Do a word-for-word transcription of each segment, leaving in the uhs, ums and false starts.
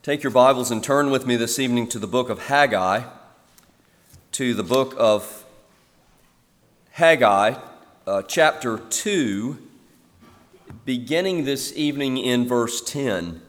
Take your Bibles and turn with me this evening to the book of Haggai, to the book of Haggai, uh, chapter two, beginning this evening in verse ten.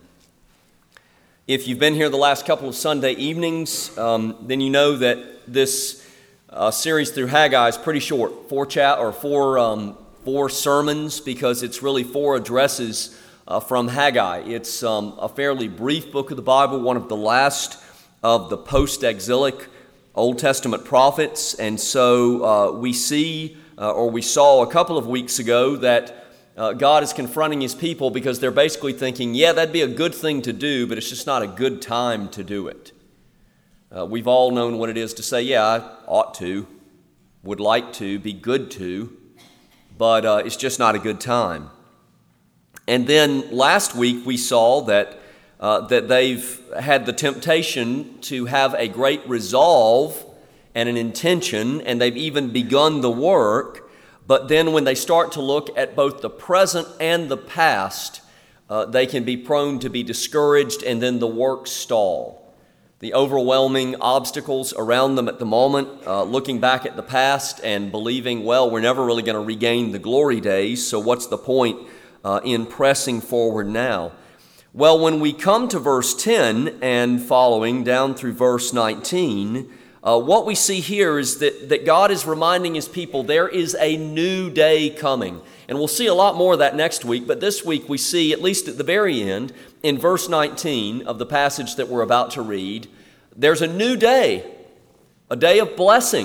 If you've been here the last couple of Sunday evenings, um, then you know that this uh, series through Haggai is pretty short, four chat or four um, four sermons, because it's really four addresses Uh, from Haggai. It's um, a fairly brief book of the Bible, one of the last of the post-exilic Old Testament prophets. And so uh, we see, uh, or we saw a couple of weeks ago, that uh, God is confronting His people because they're basically thinking, yeah, that'd be a good thing to do, but it's just not a good time to do it. Uh, we've all known what it is to say, yeah, I ought to, would like to, be good to, but uh, it's just not a good time. And then last week we saw that uh, that they've had the temptation to have a great resolve and an intention, and they've even begun the work. But then when they start to look at both the present and the past, uh, they can be prone to be discouraged, and then the work stall. The overwhelming obstacles around them at the moment, uh, looking back at the past and believing, well, we're never really going to regain the glory days, so what's the point Uh, in pressing forward now? Well, when we come to verse ten and following down through verse nineteen, uh, what we see here is that, that God is reminding His people there is a new day coming. And we'll see a lot more of that next week, but this week we see, at least at the very end, in verse nineteen of the passage that we're about to read, there's a new day, a day of blessing.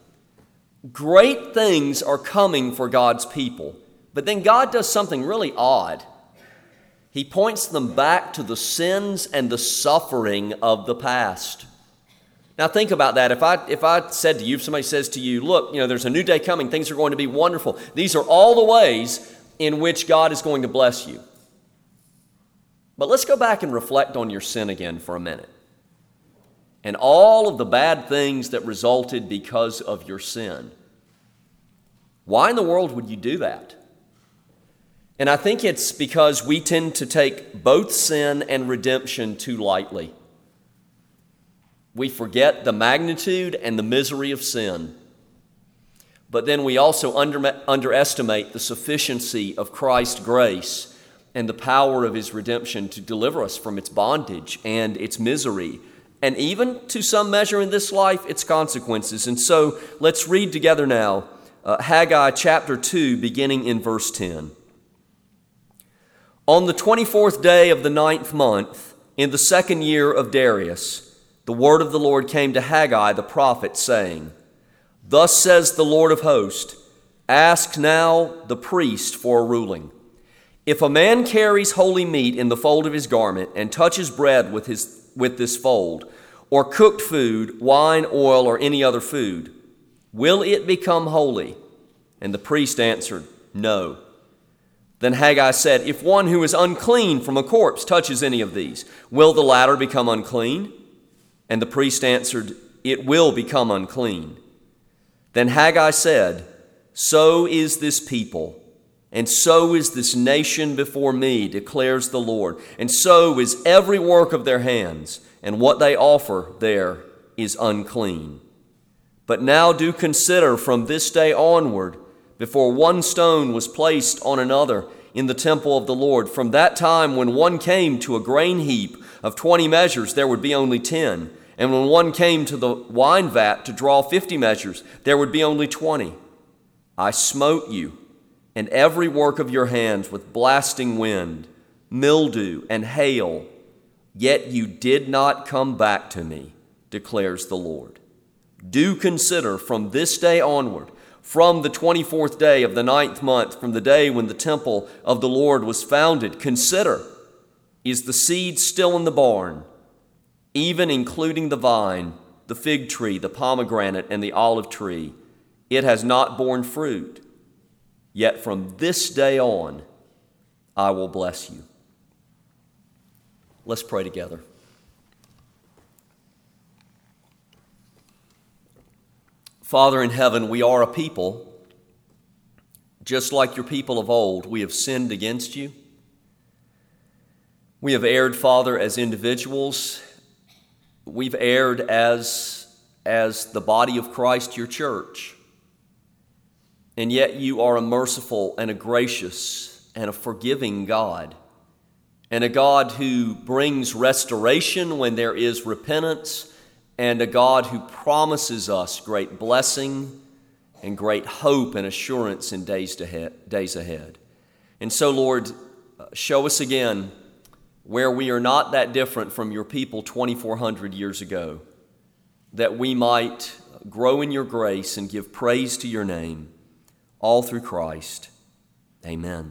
Great things are coming for God's people. But then God does something really odd. He points them back to the sins and the suffering of the past. Now think about that. If I if I said to you, if somebody says to you, look, you know, there's a new day coming, things are going to be wonderful. These are all the ways in which God is going to bless you. But let's go back and reflect on your sin again for a minute. And all of the bad things that resulted because of your sin. Why in the world would you do that? And I think it's because we tend to take both sin and redemption too lightly. We forget the magnitude and the misery of sin. But then we also under, underestimate the sufficiency of Christ's grace and the power of His redemption to deliver us from its bondage and its misery, and even to some measure in this life, its consequences. And so let's read together now uh, Haggai chapter two, beginning in verse ten. On the twenty-fourth day of the ninth month, in the second year of Darius, the word of the Lord came to Haggai the prophet, saying, Thus says the Lord of hosts, Ask now the priest for a ruling. If a man carries holy meat in the fold of his garment, and touches bread with his with this fold, or cooked food, wine, oil, or any other food, will it become holy? And the priest answered, No. Then Haggai said, If one who is unclean from a corpse touches any of these, will the latter become unclean? And the priest answered, It will become unclean. Then Haggai said, So is this people, and so is this nation before me, declares the Lord. And so is every work of their hands, and what they offer there is unclean. But now do consider from this day onward, before one stone was placed on another in the temple of the Lord. From that time when one came to a grain heap of twenty measures, there would be only ten. And when one came to the wine vat to draw fifty measures, there would be only twenty. I smote you and every work of your hands with blasting wind, mildew, and hail, yet you did not come back to me, declares the Lord. Do consider from this day onward, from the twenty-fourth day of the ninth month, from the day when the temple of the Lord was founded, consider, is the seed still in the barn, even including the vine, the fig tree, the pomegranate, and the olive tree? It has not borne fruit. Yet from this day on, I will bless you. Let's pray together. Father in heaven, we are a people, just like your people of old. We have sinned against you. We have erred, Father, as individuals. We've erred as, as the body of Christ, your church. And yet you are a merciful and a gracious and a forgiving God, and a God who brings restoration when there is repentance, and a God who promises us great blessing and great hope and assurance in days ahead. Days ahead. And so, Lord, show us again where we are not that different from your people twenty-four hundred years ago, that we might grow in your grace and give praise to your name, all through Christ. Amen.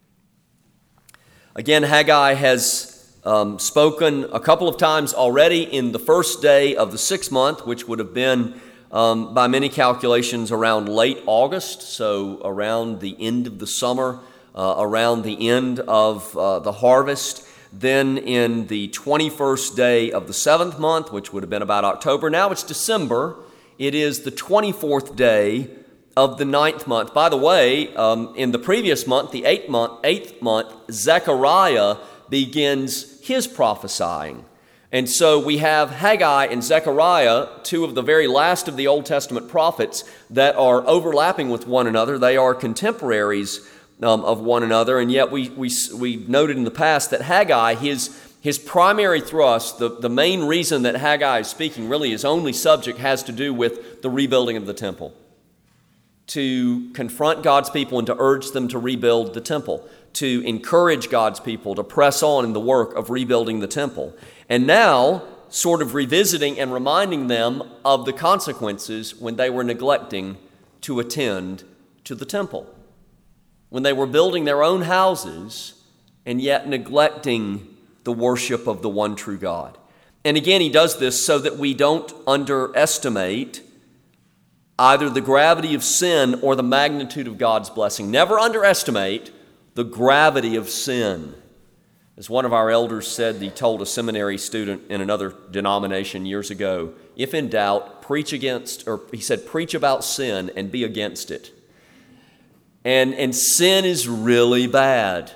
Again, Haggai has um, spoken a couple of times already in the first day of the sixth month, which would have been, um, by many calculations, around late August, so around the end of the summer, uh, around the end of uh, the harvest. Then in the twenty-first day of the seventh month, which would have been about October. Now it's December. It is the twenty-fourth day of the ninth month. By the way, um, in the previous month, the eighth month, eighth month, Zechariah begins his prophesying. And so we have Haggai and Zechariah, two of the very last of the Old Testament prophets that are overlapping with one another. They are contemporaries um, of one another, and yet we we we noted in the past that Haggai, his his primary thrust, the, the main reason that Haggai is speaking, really his only subject, has to do with the rebuilding of the temple. To confront God's people and to urge them to rebuild the temple, to encourage God's people to press on in the work of rebuilding the temple. And now, sort of revisiting and reminding them of the consequences when they were neglecting to attend to the temple. When they were building their own houses and yet neglecting the worship of the one true God. And again, he does this so that we don't underestimate either the gravity of sin or the magnitude of God's blessing. Never underestimate the gravity of sin. As one of our elders said, he told a seminary student in another denomination years ago, if in doubt, preach against, or he said, preach about sin and be against it. And, and sin is really bad.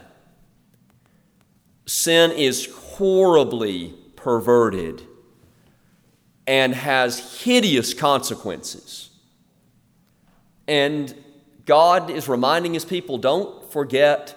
Sin is horribly perverted and has hideous consequences. And God is reminding his people, don't forget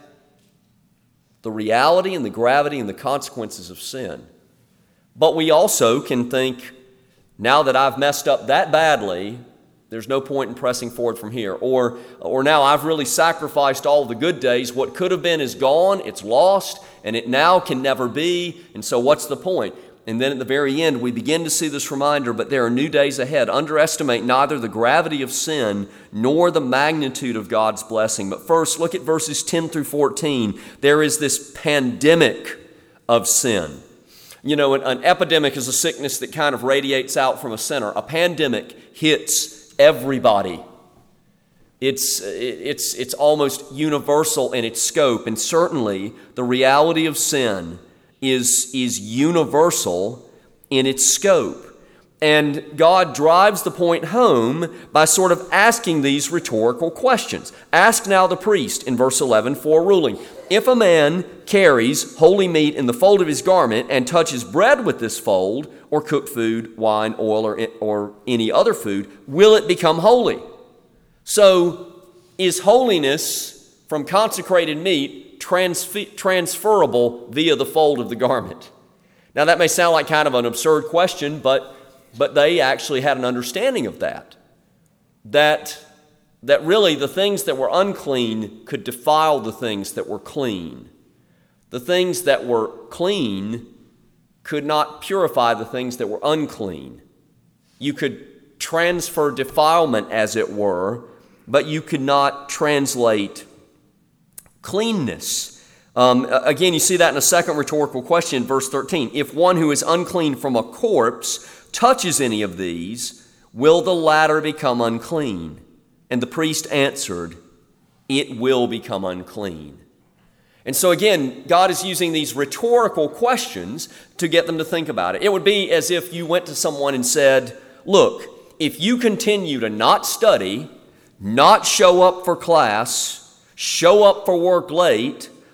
the reality and the gravity and the consequences of sin. But we also can think, now that I've messed up that badly, there's no point in pressing forward from here. Or, or now I've really sacrificed all the good days. What could have been is gone, it's lost, and it now can never be. And so what's the point? And then at the very end, we begin to see this reminder, but there are new days ahead. Underestimate neither the gravity of sin nor the magnitude of God's blessing. But first, look at verses ten through fourteen. There is this pandemic of sin. You know, an, an epidemic is a sickness that kind of radiates out from a center. A pandemic hits everybody. It's, it's, it's almost universal in its scope, and certainly the reality of sin is, is universal in its scope. And God drives the point home by sort of asking these rhetorical questions. Ask now the priest in verse eleven for a ruling. If a man carries holy meat in the fold of his garment and touches bread with this fold, or cooked food, wine, oil, or, or any other food, will it become holy? So, is holiness from consecrated meat transfer- transferable via the fold of the garment? Now, that may sound like kind of an absurd question, but but they actually had an understanding of that. That, that really the things that were unclean could defile the things that were clean. The things that were clean could not purify the things that were unclean. You could transfer defilement, as it were, but you could not translate cleanness. Um, again, you see that in a second rhetorical question in verse thirteen. If one who is unclean from a corpse touches any of these, will the latter become unclean? And the priest answered, it will become unclean. And so again, God is using these rhetorical questions to get them to think about it. It would be as if you went to someone and said, look, if you continue to not study, not show up for class, show up for work late,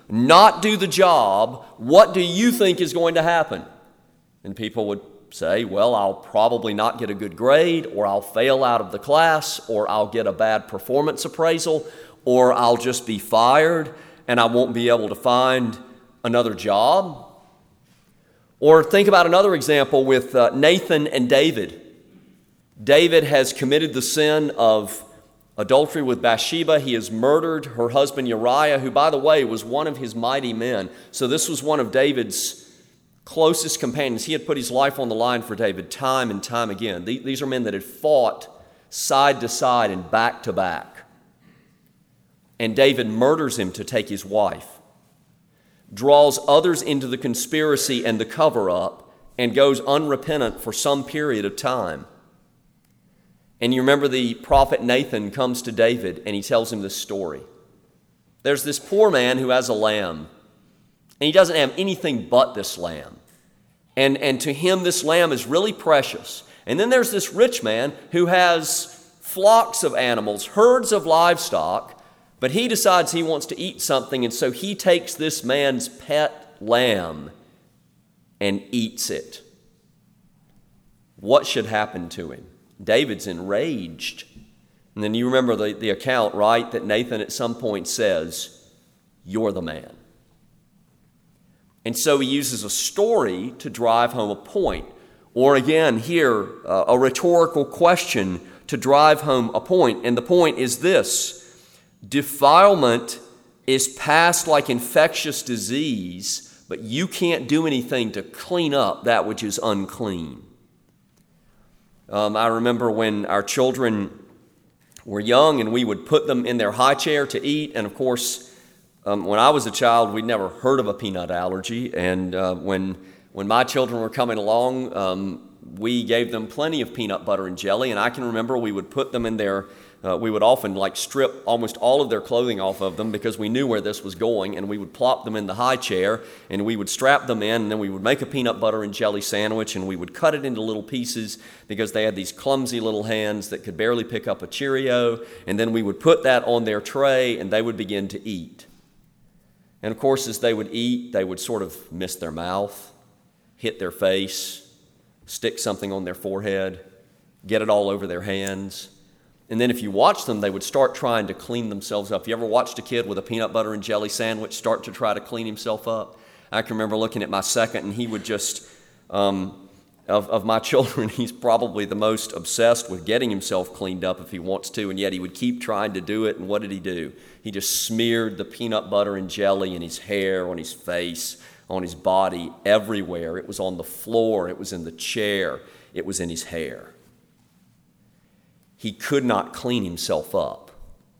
not do the job, what do you think is going to happen? And people would say, well, I'll probably not get a good grade, or I'll fail out of the class, or I'll get a bad performance appraisal, or I'll just be fired and I won't be able to find another job. Or think about another example with uh, Nathan and David. David has committed the sin of adultery with Bathsheba. He has murdered her husband Uriah, who, by the way, was one of his mighty men. So this was one of David's closest companions. He had put his life on the line for David time and time again. These are men that had fought side to side and back to back. And David murders him to take his wife, draws others into the conspiracy and the cover-up, and goes unrepentant for some period of time. And you remember the prophet Nathan comes to David and he tells him this story. There's this poor man who has a lamb, and he doesn't have anything but this lamb. And, and to him, this lamb is really precious. And then there's this rich man who has flocks of animals, herds of livestock, but he decides he wants to eat something, and so he takes this man's pet lamb and eats it. What should happen to him? David's enraged. And then you remember the, the account, right, that Nathan at some point says, "You're the man." And so he uses a story to drive home a point. Or again, here, uh, a rhetorical question to drive home a point. And the point is this: defilement is passed like infectious disease, but you can't do anything to clean up that which is unclean. Um, I remember when our children were young and we would put them in their high chair to eat. And of course, um, when I was a child, we'd never heard of a peanut allergy. And uh, when when my children were coming along, um, we gave them plenty of peanut butter and jelly. And I can remember we would put them in their Uh, we would often like strip almost all of their clothing off of them because we knew where this was going, and we would plop them in the high chair and we would strap them in, and then we would make a peanut butter and jelly sandwich, and we would cut it into little pieces because they had these clumsy little hands that could barely pick up a Cheerio, and then we would put that on their tray and they would begin to eat. And of course, as they would eat, they would sort of miss their mouth, hit their face, stick something on their forehead, get it all over their hands. And then if you watch them, they would start trying to clean themselves up. You ever watched a kid with a peanut butter and jelly sandwich start to try to clean himself up? I can remember looking at my second, and he would just, um, of, of my children, he's probably the most obsessed with getting himself cleaned up if he wants to, and yet he would keep trying to do it. And what did he do? He just smeared the peanut butter and jelly in his hair, on his face, on his body, everywhere. It was on the floor. It was in the chair. It was in his hair. He could not clean himself up.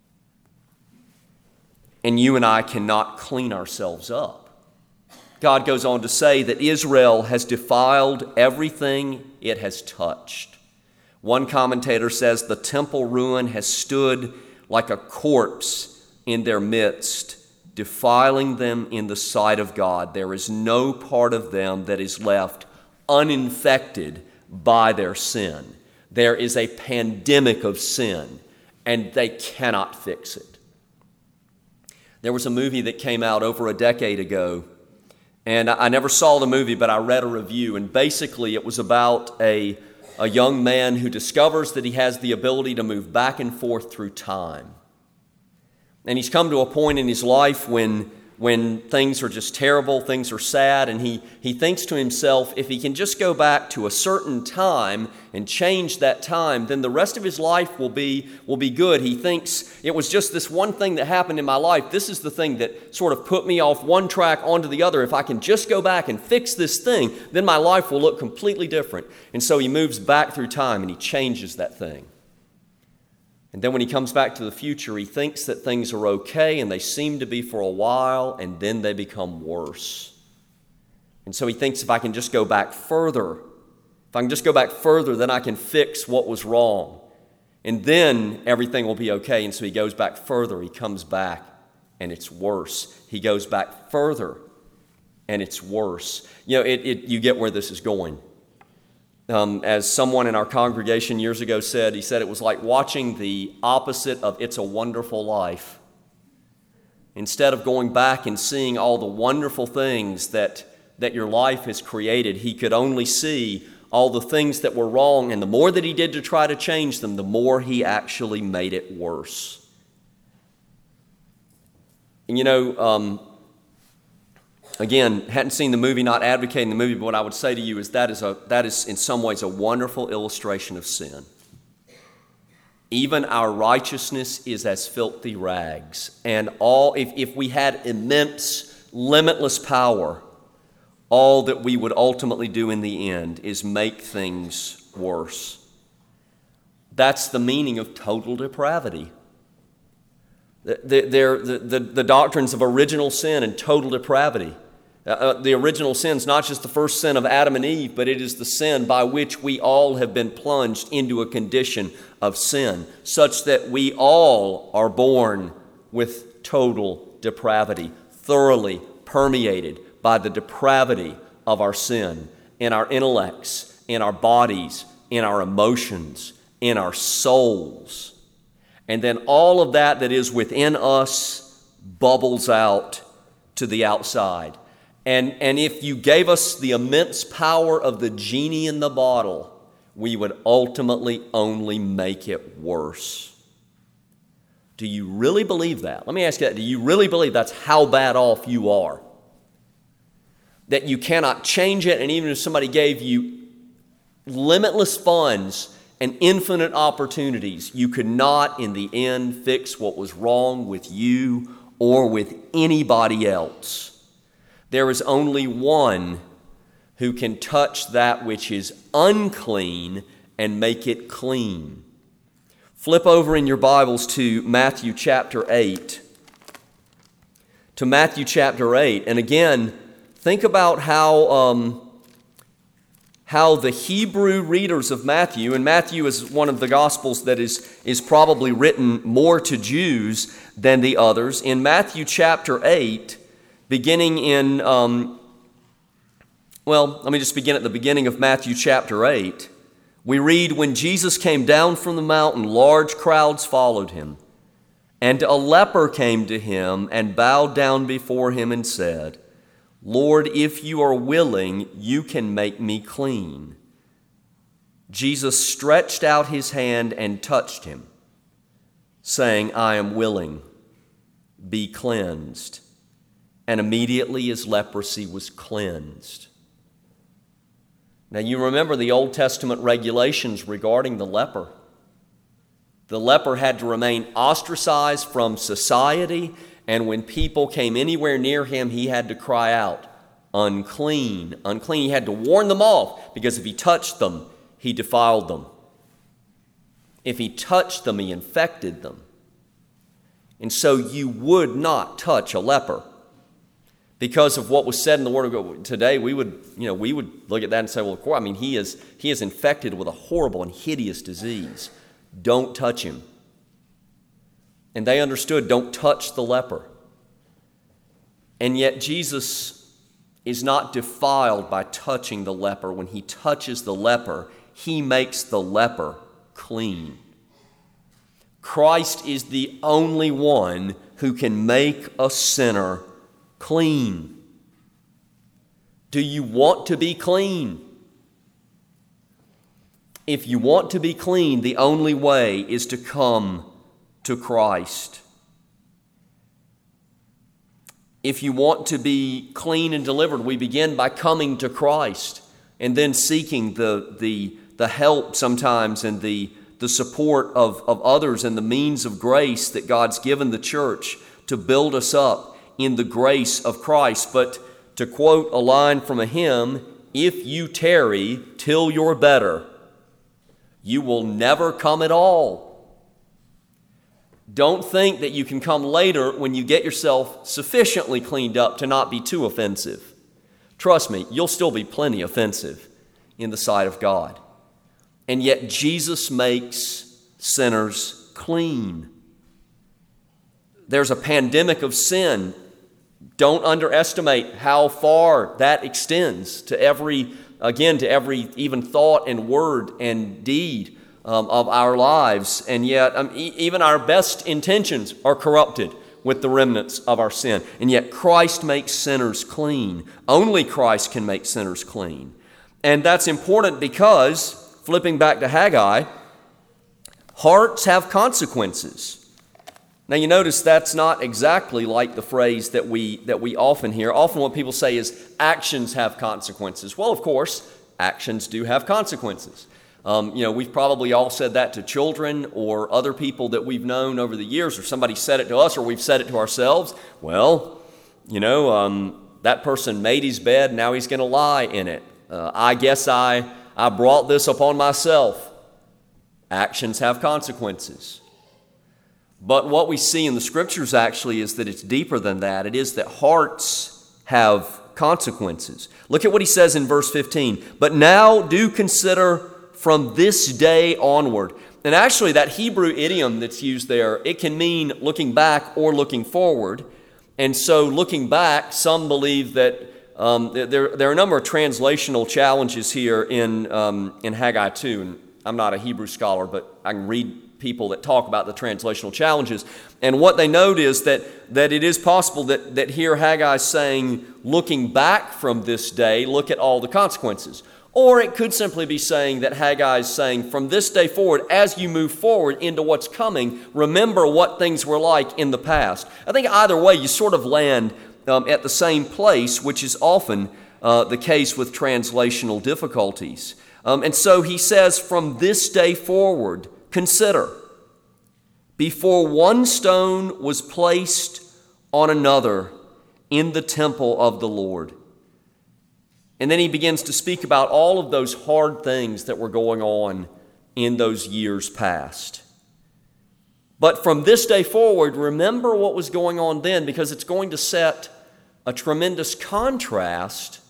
And you and I cannot clean ourselves up. God goes on to say that Israel has defiled everything it has touched. One commentator says the temple ruin has stood like a corpse in their midst, defiling them in the sight of God. There is no part of them that is left uninfected by their sin. There is a pandemic of sin, and they cannot fix it. There was a movie that came out over a decade ago, and I never saw the movie, but I read a review, and basically it was about a, a young man who discovers that he has the ability to move back and forth through time. And he's come to a point in his life when when things are just terrible, things are sad, and he, he thinks to himself, if he can just go back to a certain time and change that time, then the rest of his life will be, will be good. He thinks, it was just this one thing that happened in my life. This is the thing that sort of put me off one track onto the other. If I can just go back and fix this thing, then my life will look completely different. And so he moves back through time and he changes that thing. And then when he comes back to the future, he thinks that things are okay, and they seem to be for a while, and then they become worse. And so he thinks, if I can just go back further, if I can just go back further, then I can fix what was wrong. And then everything will be okay. And so he goes back further. He comes back, and it's worse. He goes back further, and it's worse. You know, it, it, you get where this is going. Um, as someone in our congregation years ago said, he said it was like watching the opposite of It's a Wonderful Life. instead of going back and seeing all the wonderful things that, that your life has created, he could only see all the things that were wrong. And the more that he did to try to change them, the more he actually made it worse. And you know, um, again, hadn't seen the movie, not advocating the movie, but what I would say to you is that is a that is in some ways a wonderful illustration of sin. Even our righteousness is as filthy rags. And all if, if we had immense, limitless power, all that we would ultimately do in the end is make things worse. That's the meaning of total depravity. The, the, the, the doctrines of original sin and total depravity. Uh, the original sin is not just the first sin of Adam and Eve, but it is the sin by which we all have been plunged into a condition of sin, such that we all are born with total depravity, thoroughly permeated by the depravity of our sin in our intellects, in our bodies, in our emotions, in our souls. And then all of that that is within us bubbles out to the outside. And, and if you gave us the immense power of the genie in the bottle, we would ultimately only make it worse. Do you really believe that? Let me ask you that. Do you really believe that's how bad off you are? That you cannot change it, and even if somebody gave you limitless funds and infinite opportunities, you could not in the end fix what was wrong with you or with anybody else. There is only one who can touch that which is unclean and make it clean. Flip over in your Bibles to Matthew chapter eight. To Matthew chapter eight. And again, think about how, um, how the Hebrew readers of Matthew, and Matthew is one of the Gospels that is, is probably written more to Jews than the others. In Matthew chapter eight, beginning in, um, well, let me just begin at the beginning of Matthew chapter eight. We read, "When Jesus came down from the mountain, large crowds followed him. And a leper came to him and bowed down before him and said, 'Lord, if you are willing, you can make me clean.' Jesus stretched out his hand and touched him, saying, 'I am willing, be cleansed.' And immediately his leprosy was cleansed." Now you remember the Old Testament regulations regarding the leper. The leper had to remain ostracized from society, and when people came anywhere near him, he had to cry out, "Unclean, unclean." He had to warn them off, because if he touched them, he defiled them. If he touched them, he infected them. And so you would not touch a leper. Because of what was said in the Word of God today, we would, you know, we would look at that and say, well, of course, I mean, he is, he is infected with a horrible and hideous disease. Don't touch him. And they understood, don't touch the leper. And yet Jesus is not defiled by touching the leper. When he touches the leper, he makes the leper clean. Christ is the only one who can make a sinner clean. Do you want to be clean? If you want to be clean, the only way is to come to Christ. If you want to be clean and delivered, we begin by coming to Christ and then seeking the, the, the help sometimes and the, the support of, of others and the means of grace that God's given the church to build us up in the grace of Christ. But to quote a line from a hymn, "If you tarry till you're better, you will never come at all." Don't think that you can come later when you get yourself sufficiently cleaned up to not be too offensive. Trust me, you'll still be plenty offensive in the sight of God. And yet Jesus makes sinners clean. There's a pandemic of sin. Don't underestimate how far that extends to every, again, to every even thought and word and deed um, of our lives. And yet um, e- even our best intentions are corrupted with the remnants of our sin. And yet Christ makes sinners clean. Only Christ can make sinners clean. And that's important because, flipping back to Haggai, hearts have consequences. Now you notice that's not exactly like the phrase that we that we often hear. Often what people say is actions have consequences. Well, of course, actions do have consequences. Um, you know, we've probably all said that to children or other people that we've known over the years, or somebody said it to us or we've said it to ourselves. Well, you know, um, that person made his bed, now he's going to lie in it. Uh, I guess I, I brought this upon myself. Actions have consequences. But what we see in the Scriptures actually is that it's deeper than that. It is that hearts have consequences. Look at what he says in verse fifteen. But now do consider from this day onward. And actually that Hebrew idiom that's used there, it can mean looking back or looking forward. And so looking back, some believe that um, there, there are a number of translational challenges here in, um, in Haggai two. And I'm not a Hebrew scholar, but I can read people that talk about the translational challenges. And what they note is that, that it is possible that, that here Haggai is saying, looking back from this day, look at all the consequences. Or it could simply be saying that Haggai is saying, from this day forward, as you move forward into what's coming, remember what things were like in the past. I think either way, you sort of land um, at the same place, which is often uh, the case with translational difficulties. Um, and so he says, from this day forward, consider, before one stone was placed on another in the temple of the Lord. And then he begins to speak about all of those hard things that were going on in those years past. But from this day forward, remember what was going on then, because it's going to set a tremendous contrast,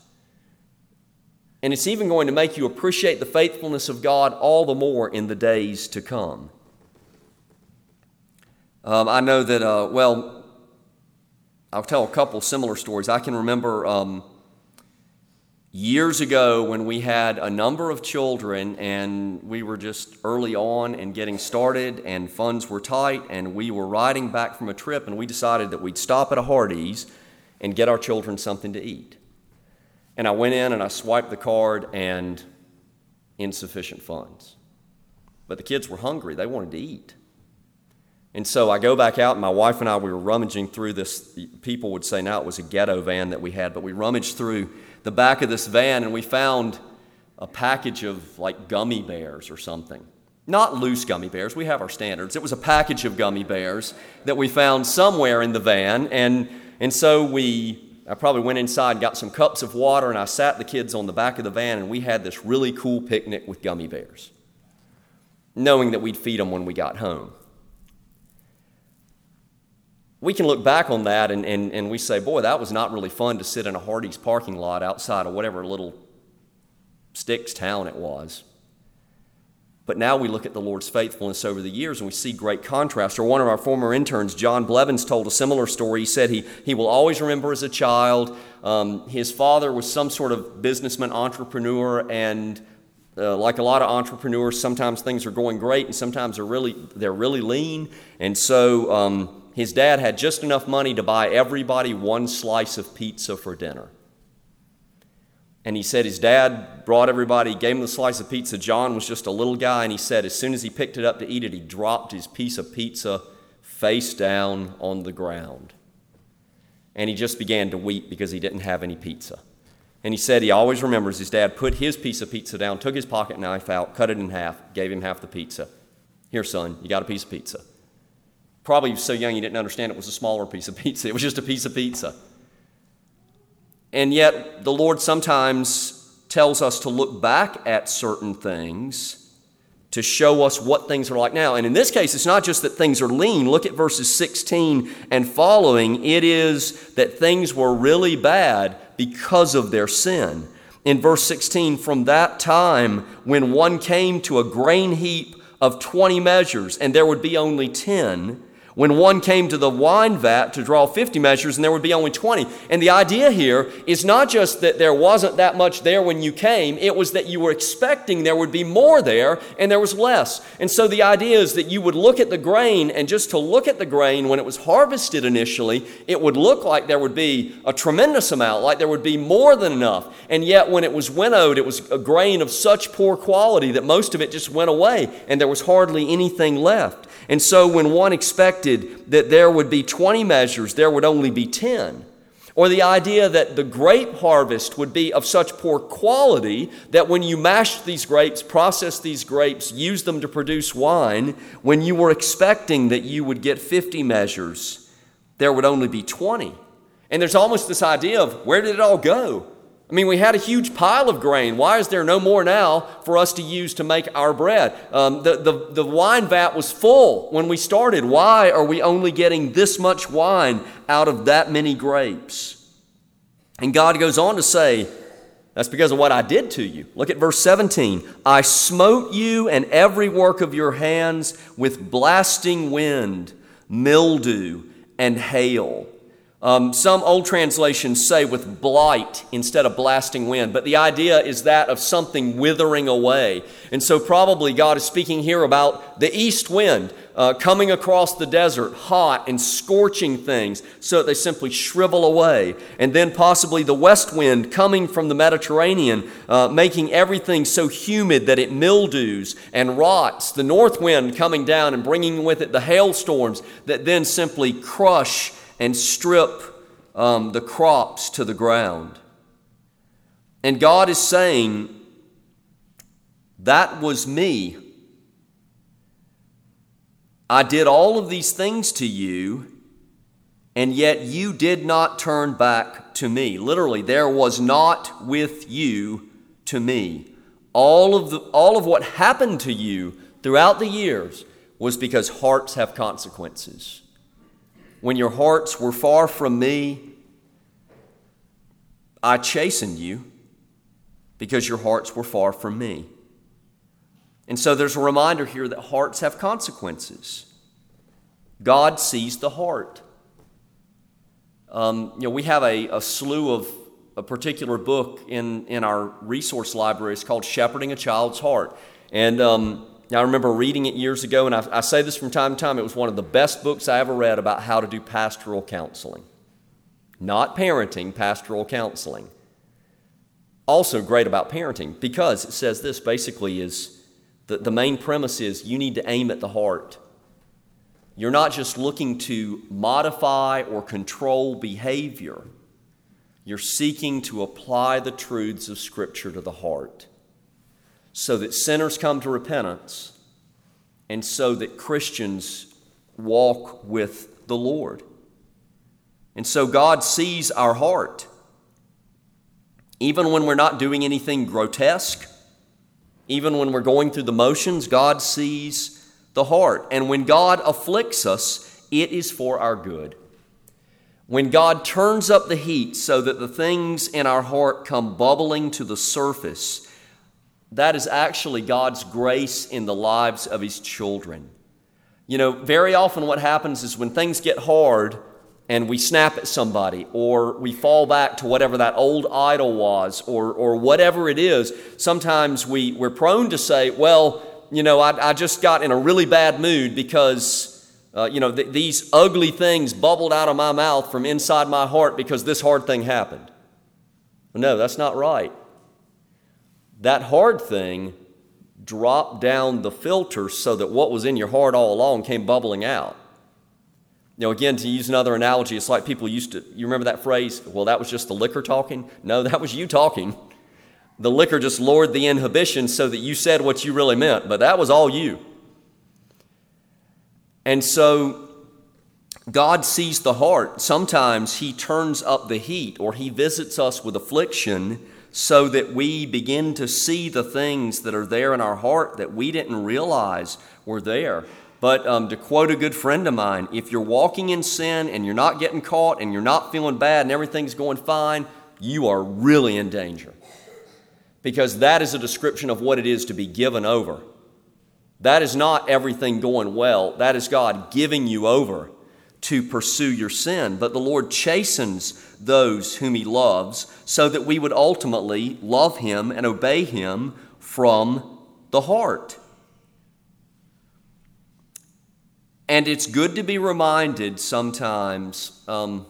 and it's even going to make you appreciate the faithfulness of God all the more in the days to come. Um, I know that, uh, well, I'll tell a couple similar stories. I can remember um, years ago when we had a number of children and we were just early on and getting started and funds were tight and we were riding back from a trip and we decided that we'd stop at a Hardee's and get our children something to eat. And I went in and I swiped the card and insufficient funds. But the kids were hungry. They wanted to eat. And so I go back out and my wife and I, we were rummaging through this. People would say now it was a ghetto van that we had, but we rummaged through the back of this van and we found a package of like gummy bears or something. Not loose gummy bears. We have our standards. It was a package of gummy bears that we found somewhere in the van. And, and so we... I probably went inside, got some cups of water, and I sat the kids on the back of the van, and we had this really cool picnic with gummy bears, knowing that we'd feed them when we got home. We can look back on that, and, and, and we say, boy, that was not really fun to sit in a Hardee's parking lot outside of whatever little sticks town it was. But now we look at the Lord's faithfulness over the years and we see great contrast. Or one of our former interns, John Blevins, told a similar story. He said he, he will always remember as a child, um, his father was some sort of businessman, entrepreneur, and uh, like a lot of entrepreneurs, sometimes things are going great and sometimes they're really, they're really lean. And so um, his dad had just enough money to buy everybody one slice of pizza for dinner. And he said his dad brought everybody, gave him the slice of pizza. John was just a little guy, and he said as soon as he picked it up to eat it, he dropped his piece of pizza face down on the ground. And he just began to weep because he didn't have any pizza. And he said he always remembers his dad put his piece of pizza down, took his pocket knife out, cut it in half, gave him half the pizza. Here, son, you got a piece of pizza. Probably so young you didn't understand it was a smaller piece of pizza. It was just a piece of pizza. And yet, the Lord sometimes tells us to look back at certain things to show us what things are like now. And in this case, it's not just that things are lean. Look at verses sixteen and following. It is that things were really bad because of their sin. In verse sixteen, from that time when one came to a grain heap of twenty measures, and there would be only ten, when one came to the wine vat to draw fifty measures and there would be only twenty. And the idea here is not just that there wasn't that much there when you came, it was that you were expecting there would be more there and there was less. And so the idea is that you would look at the grain, and just to look at the grain when it was harvested initially, it would look like there would be a tremendous amount, like there would be more than enough. And yet when it was winnowed, it was a grain of such poor quality that most of it just went away and there was hardly anything left. And so when one expected that there would be twenty measures, there would only be ten. Or the idea that the grape harvest would be of such poor quality that when you mashed these grapes, processed these grapes, used them to produce wine, when you were expecting that you would get fifty measures, there would only be twenty. And there's almost this idea of, where did it all go? I mean, we had a huge pile of grain. Why is there no more now for us to use to make our bread? Um, the, the, the wine vat was full when we started. Why are we only getting this much wine out of that many grapes? And God goes on to say, that's because of what I did to you. Look at verse seventeen. I smote you and every work of your hands with blasting wind, mildew, and hail. Um, some old translations say with blight instead of blasting wind, but the idea is that of something withering away. And so probably God is speaking here about the east wind uh, coming across the desert, hot and scorching things so that they simply shrivel away. And then possibly the west wind coming from the Mediterranean, uh, making everything so humid that it mildews and rots. The north wind coming down and bringing with it the hailstorms that then simply crush and strip um, the crops to the ground. And God is saying, that was me. I did all of these things to you, and yet you did not turn back to me. Literally, there was not with you to me. All of the, all of what happened to you throughout the years was because hearts have consequences. When your hearts were far from me, I chastened you because your hearts were far from me. And so there's a reminder here that hearts have consequences. God sees the heart. Um, you know, we have a, a slew of a particular book in, in our resource library. It's called Shepherding a Child's Heart. And um, I remember reading it years ago, and I, I say this from time to time, it was one of the best books I ever read about how to do pastoral counseling. Not parenting, pastoral counseling. Also great about parenting, because it says this basically is, the, the main premise is you need to aim at the heart. You're not just looking to modify or control behavior. You're seeking to apply the truths of Scripture to the heart, so that sinners come to repentance, and so that Christians walk with the Lord. And so God sees our heart. Even when we're not doing anything grotesque, even when we're going through the motions, God sees the heart. And when God afflicts us, it is for our good. When God turns up the heat so that the things in our heart come bubbling to the surface, that is actually God's grace in the lives of His children. You know, very often what happens is when things get hard and we snap at somebody, or we fall back to whatever that old idol was, or or whatever it is, sometimes we, we're prone to say, well, you know, I, I just got in a really bad mood because, uh, you know, th- these ugly things bubbled out of my mouth from inside my heart because this hard thing happened. No, that's not right. That hard thing dropped down the filter so that what was in your heart all along came bubbling out. You know, again, to use another analogy, it's like people used to, you remember that phrase, well, that was just the liquor talking? No, that was you talking. The liquor just lowered the inhibition so that you said what you really meant, but that was all you. And so God sees the heart. Sometimes He turns up the heat, or He visits us with affliction so that we begin to see the things that are there in our heart that we didn't realize were there. But um, to quote a good friend of mine, if you're walking in sin and you're not getting caught and you're not feeling bad and everything's going fine, you are really in danger. Because that is a description of what it is to be given over That is not everything going well. That is God giving you over to pursue your sin. But the Lord chastens those whom He loves so that we would ultimately love Him and obey Him from the heart. And it's good to be reminded sometimes, um,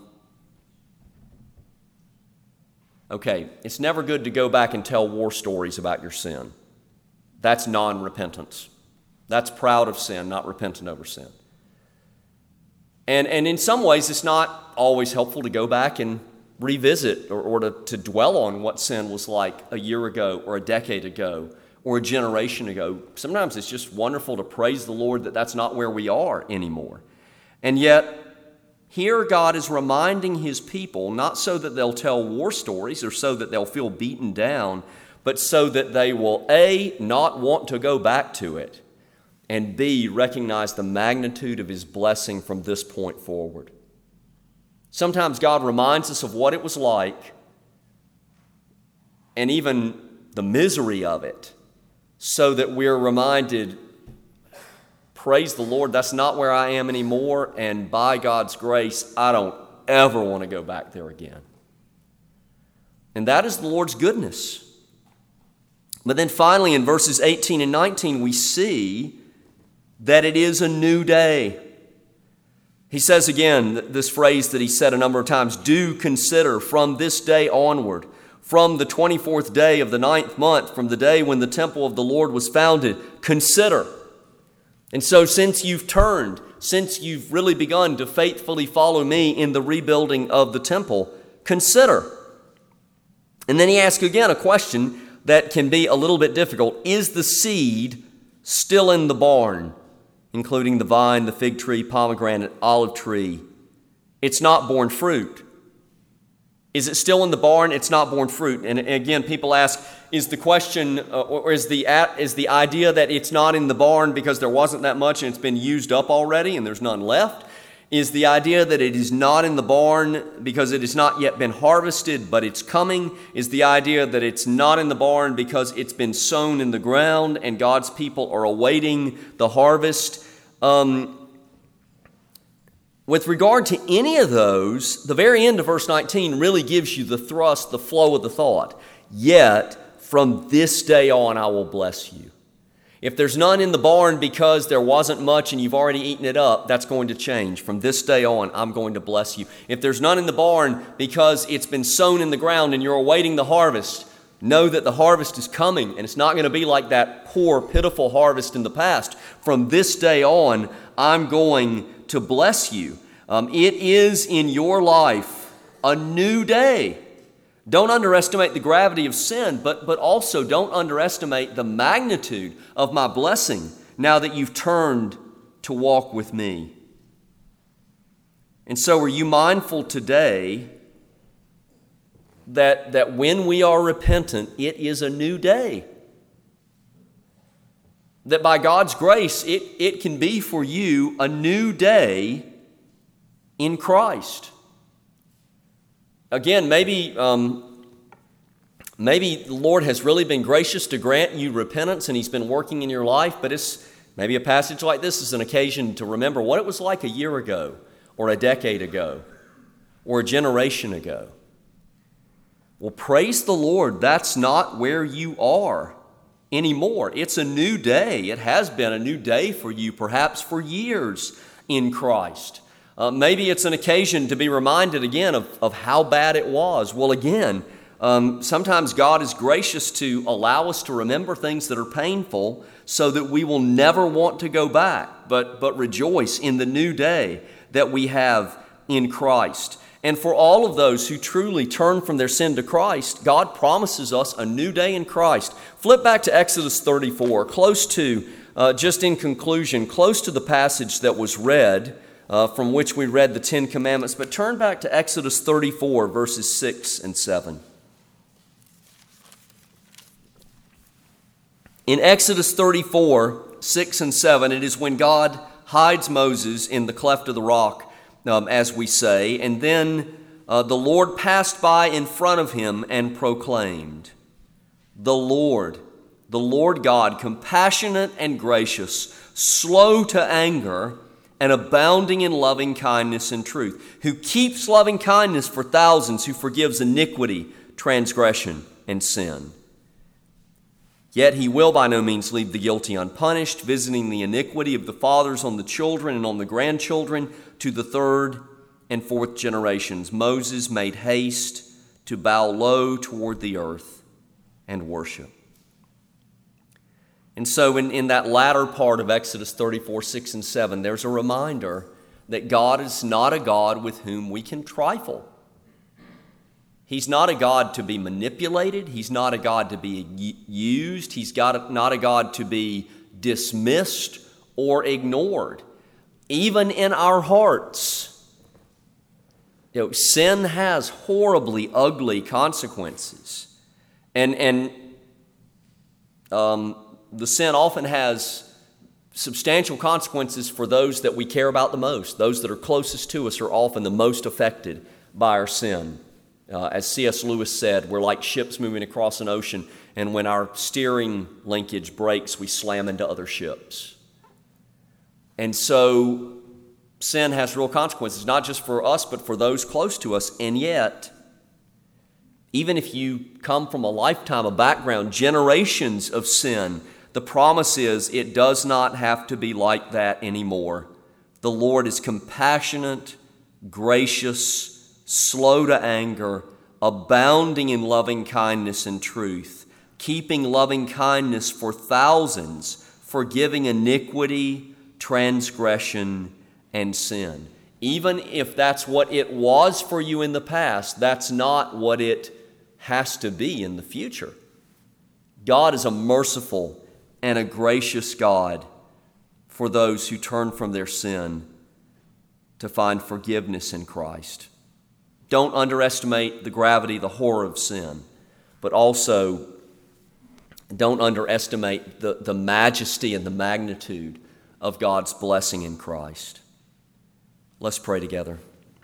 okay, it's never good to go back and tell war stories about your sin. That's non-repentance. That's proud of sin, not repentant over sin. And, and in some ways, it's not always helpful to go back and revisit or, or to, to dwell on what sin was like a year ago or a decade ago or a generation ago. Sometimes it's just wonderful to praise the Lord that that's not where we are anymore. And yet, here God is reminding His people, not so that they'll tell war stories or so that they'll feel beaten down, but so that they will, A, not want to go back to it, and B, recognize the magnitude of His blessing from this point forward. Sometimes God reminds us of what it was like and even the misery of it, so that we're reminded, praise the Lord, that's not where I am anymore, and by God's grace, I don't ever want to go back there again. And that is the Lord's goodness. But then finally in verses eighteen and nineteen, we see that it is a new day. He says again, this phrase that he said a number of times, do consider from this day onward, from the twenty-fourth day of the ninth month, from the day when the temple of the Lord was founded, consider. And so since you've turned, since you've really begun to faithfully follow me in the rebuilding of the temple, consider. And then he asks again a question that can be a little bit difficult. Is the seed still in the barn, including the vine, the fig tree, pomegranate, olive tree? It's not borne fruit. Is it still in the barn? It's not borne fruit. And again, people ask, is the question, uh, or is the is the idea that it's not in the barn because there wasn't that much and it's been used up already and there's none left? Is the idea that it is not in the barn because it has not yet been harvested, but it's coming? Is the idea that it's not in the barn because it's been sown in the ground and God's people are awaiting the harvest? Um, with regard to any of those, the very end of verse nineteen really gives you the thrust, the flow of the thought. Yet, from this day on, I will bless you. If there's none in the barn because there wasn't much and you've already eaten it up, that's going to change. From this day on, I'm going to bless you. If there's none in the barn because it's been sown in the ground and you're awaiting the harvest, know that the harvest is coming and it's not going to be like that poor, pitiful harvest in the past. From this day on, I'm going to bless you. Um, it is in your life a new day. Don't underestimate the gravity of sin, but, but also don't underestimate the magnitude of my blessing now that you've turned to walk with me. And so are you mindful today that, that when we are repentant, it is a new day? That by God's grace, it, it can be for you a new day in Christ. Again, maybe um, maybe the Lord has really been gracious to grant you repentance and He's been working in your life, but it's maybe a passage like this is an occasion to remember what it was like a year ago or a decade ago or a generation ago. Well, praise the Lord, that's not where you are anymore. It's a new day. It has been a new day for you, perhaps for years in Christ. Uh, maybe it's an occasion to be reminded again of, of how bad it was. Well, again, um, sometimes God is gracious to allow us to remember things that are painful so that we will never want to go back, but, but rejoice in the new day that we have in Christ. And for all of those who truly turn from their sin to Christ, God promises us a new day in Christ. Flip back to Exodus thirty-four, close to, uh, just in conclusion, close to the passage that was read, Uh, from which we read the Ten Commandments, but turn back to Exodus thirty-four, verses six and seven. In Exodus thirty-four, six and seven, it is when God hides Moses in the cleft of the rock, um, as we say, and then uh, the Lord passed by in front of him and proclaimed, "The Lord, the Lord God, compassionate and gracious, slow to anger, and abounding in loving kindness and truth, who keeps loving kindness for thousands, who forgives iniquity, transgression, and sin. Yet he will by no means leave the guilty unpunished, visiting the iniquity of the fathers on the children and on the grandchildren to the third and fourth generations. Moses made haste to bow low toward the earth and worship. And so in, in that latter part of Exodus thirty-four, six and seven, there's a reminder that God is not a God with whom we can trifle. He's not a God to be manipulated. He's not a God to be used. He's got not a God to be dismissed or ignored. Even in our hearts, you know, sin has horribly ugly consequences. And, and um, the sin often has substantial consequences for those that we care about the most. Those that are closest to us are often the most affected by our sin. Uh, as C S Lewis said, we're like ships moving across an ocean, and when our steering linkage breaks, we slam into other ships. And so sin has real consequences, not just for us, but for those close to us. And yet, even if you come from a lifetime, a background, generations of sin, the promise is it does not have to be like that anymore. The Lord is compassionate, gracious, slow to anger, abounding in loving kindness and truth, keeping loving kindness for thousands, forgiving iniquity, transgression, and sin. Even if that's what it was for you in the past, that's not what it has to be in the future. God is a merciful and a gracious God for those who turn from their sin to find forgiveness in Christ. Don't underestimate the gravity, the horror of sin, but also don't underestimate the, the majesty and the magnitude of God's blessing in Christ. Let's pray together.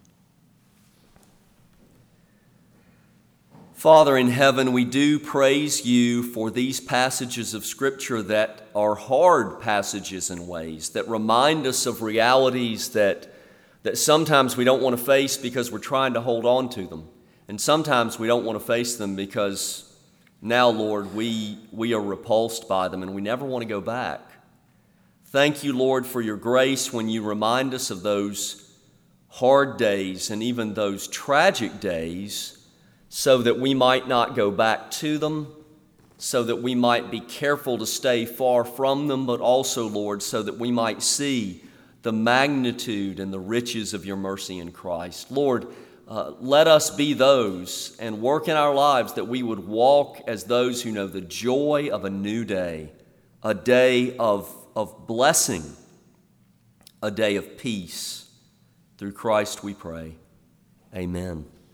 Father in heaven, we do praise you for these passages of Scripture that are hard passages in ways, that remind us of realities that that sometimes we don't want to face because we're trying to hold on to them. And sometimes we don't want to face them because now, Lord, we, we are repulsed by them and we never want to go back. Thank you, Lord, for your grace when you remind us of those hard days and even those tragic days so that we might not go back to them, so that we might be careful to stay far from them, but also, Lord, so that we might see the magnitude and the riches of your mercy in Christ. Lord, uh, let us be those and work in our lives that we would walk as those who know the joy of a new day, a day of, of blessing, a day of peace. Through Christ we pray. Amen.